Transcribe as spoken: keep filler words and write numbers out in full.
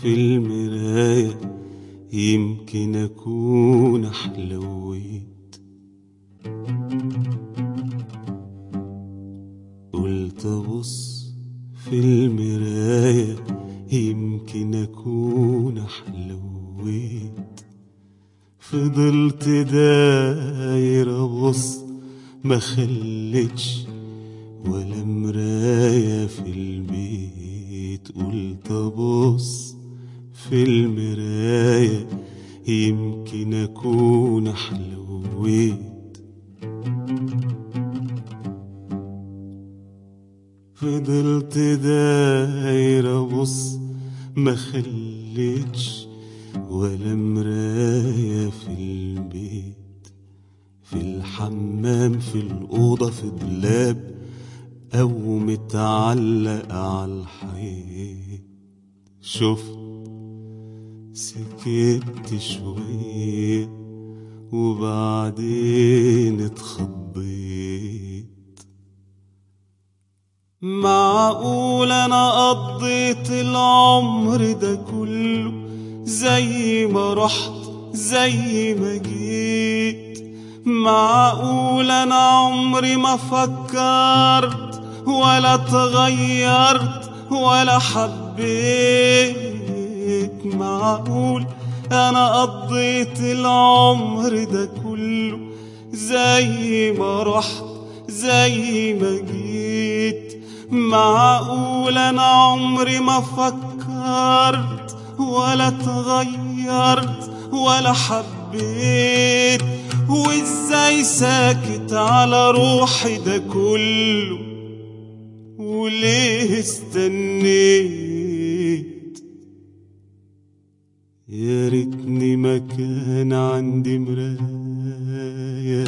في المراية يمكن أكون أحلويت. قلت أبص في المراية يمكن أكون أحلويت. فضلت داير أبص ما خلتش ولا مراية في البيت. قلت أبص في المراية يمكن أكون أحلويت. فضلت داير أبص ما خلتش ولا مراية في البيت. في الحمام في الأوضة في الدولاب أو متعلق عالحيط. شفت سكت شوية وبعدين اتخضيت. معقول أنا قضيت العمر ده كله زي ما رحت زي ما جيت؟ معقول أنا عمري ما فكرت ولا تغيرت ولا حبيت؟ معقول أنا قضيت العمر ده كله زي ما رحت زي ما جيت؟ معقول أنا عمري ما فكرت ولا تغيرت ولا حبيت؟ وإزاي ساكت على روحي ده كله وليه استنيت؟ يا ريتني ما كان عندي مراية